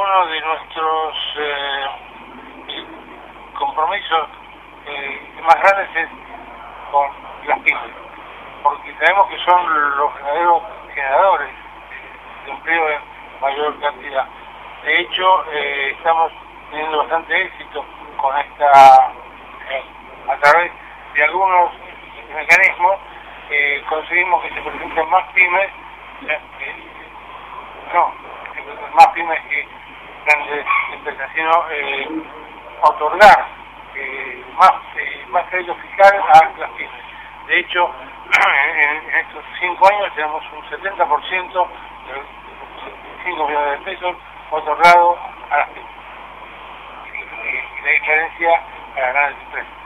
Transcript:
uno de nuestros compromisos más grandes es con las pymes, porque sabemos que son los verdaderos generadores de empleo en mayor cantidad. De hecho, estamos teniendo bastante éxito con esta, a través de algunos mecanismos, conseguimos que se presenten más pymes, más pymes que grandes empresas, sino otorgar más crédito fiscal a las pymes. De hecho, en estos 5 años tenemos un 70% de los 5 millones de pesos otorgado a las pymes. Y la diferencia a las grandes empresas.